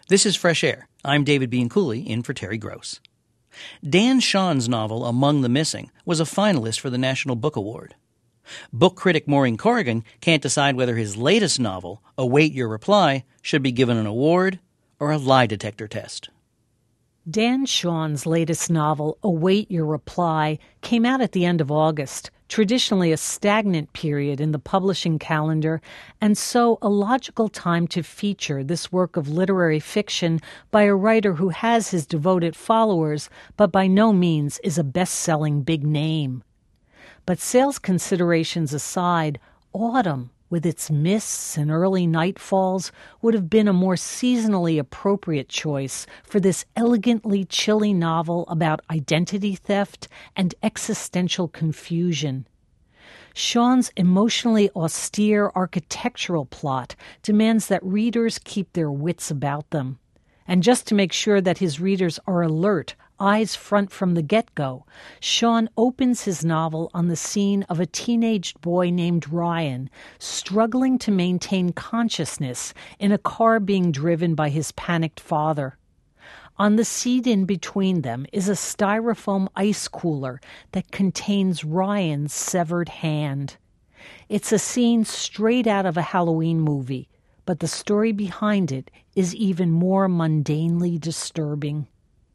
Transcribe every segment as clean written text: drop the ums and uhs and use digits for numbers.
This is Fresh Air. I'm David Bianculli, in for Terry Gross. Dan Shawn's novel Among the Missing was a finalist for the National Book Award. Book critic Maureen Corrigan can't decide whether his latest novel, Await Your Reply, should be given an award or a lie detector test. Dan Shawn's latest novel, Await Your Reply, came out at the end of August, traditionally a stagnant period in the publishing calendar, and so a logical time to feature this work of literary fiction by a writer who has his devoted followers, but by no means is a best-selling big name. But sales considerations aside, autumn, with its mists and early nightfalls, would have been a more seasonally appropriate choice for this elegantly chilly novel about identity theft and existential confusion. Shawn's emotionally austere architectural plot demands that readers keep their wits about them. And just to make sure that his readers are alert, eyes front from the get-go, Shawn opens his novel on the scene of a teenaged boy named Ryan struggling to maintain consciousness in a car being driven by his panicked father. On the seat in between them is a styrofoam ice cooler that contains Ryan's severed hand. It's a scene straight out of a Halloween movie, but the story behind it is even more mundanely disturbing.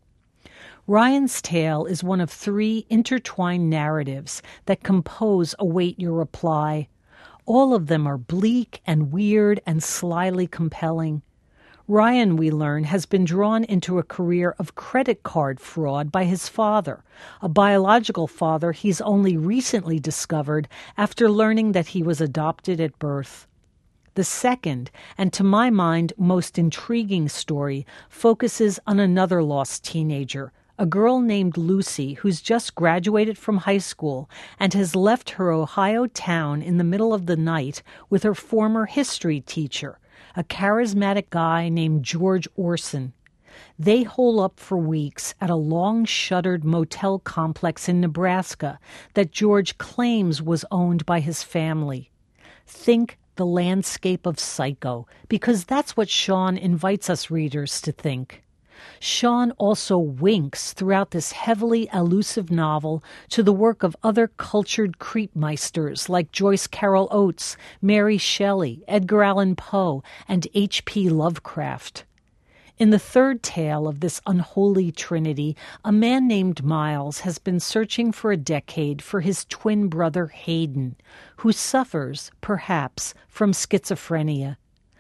Ryan's tale is one of three intertwined narratives that compose Await Your Reply. All of them are bleak and weird and slyly compelling. Ryan, we learn, has been drawn into a career of credit card fraud by his father, a biological father he's only recently discovered after learning that he was adopted at birth. The second, and to my mind most intriguing story, focuses on another lost teenager, a girl named Lucy who's just graduated from high school and has left her Ohio town in the middle of the night with her former history teacher, a charismatic guy named George Orson. They hole up for weeks at a long-shuttered motel complex in Nebraska that George claims was owned by his family. Think the landscape of Psycho, because that's what Shawn invites us readers to think. Shawn also winks throughout this heavily elusive novel to the work of other cultured creepmeisters like Joyce Carol Oates, Mary Shelley, Edgar Allan Poe, and H.P. Lovecraft. In the third tale of this unholy trinity, a man named Miles has been searching for a decade for his twin brother Hayden, who suffers, perhaps, from schizophrenia.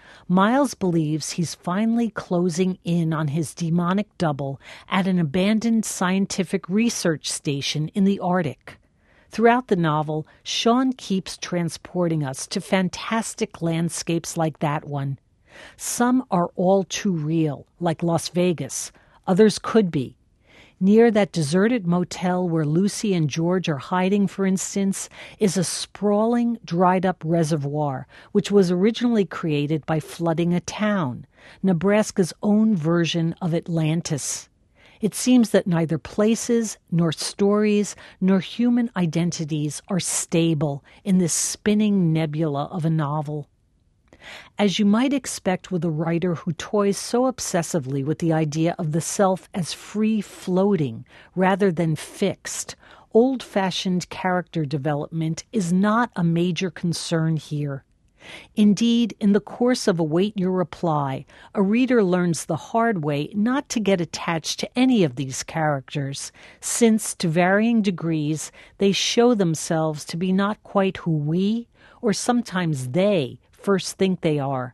Miles believes he's finally closing in on his demonic double at an abandoned scientific research station in the Arctic. Throughout the novel, Shawn keeps transporting us to fantastic landscapes like that one. Some are all too real, like Las Vegas. Others could be. Near that deserted motel where Lucy and George are hiding, for instance, is a sprawling, dried-up reservoir, which was originally created by flooding a town, Nebraska's own version of Atlantis. It seems that neither places, nor stories, nor human identities are stable in this spinning nebula of a novel. As you might expect with a writer who toys so obsessively with the idea of the self as free-floating rather than fixed, old-fashioned character development is not a major concern here. Indeed, in the course of Await Your Reply, a reader learns the hard way not to get attached to any of these characters, since, to varying degrees, they show themselves to be not quite who we, or sometimes they, first think they are.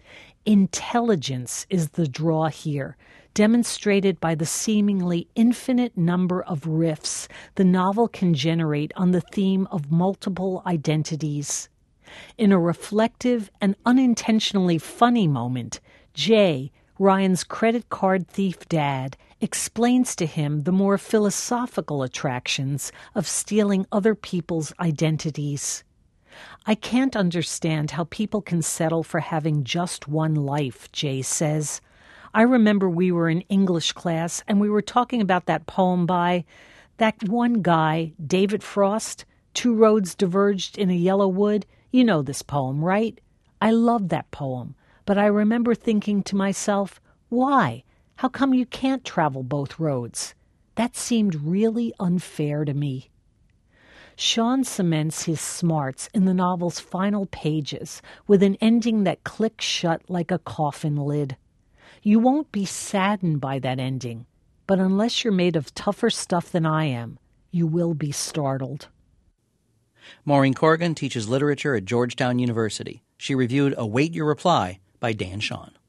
Intelligence is the draw here, demonstrated by the seemingly infinite number of riffs the novel can generate on the theme of multiple identities. In a reflective and unintentionally funny moment, Jay, Ryan's credit card thief dad, explains to him the more philosophical attractions of stealing other people's identities. I can't understand how people can settle for having just one life, Jay says. I remember we were in English class and we were talking about that poem by that one guy, David Frost, Two Roads Diverged in a Yellow Wood. You know this poem, right? I love that poem, but I remember thinking to myself, Why? How come you can't travel both roads? That seemed really unfair to me. Shawn cements his smarts in the novel's final pages with an ending that clicks shut like a coffin lid. You won't be saddened by that ending, but unless you're made of tougher stuff than I am, you will be startled. Maureen Corrigan teaches literature at Georgetown University. She reviewed Await Your Reply by Dan Shawn.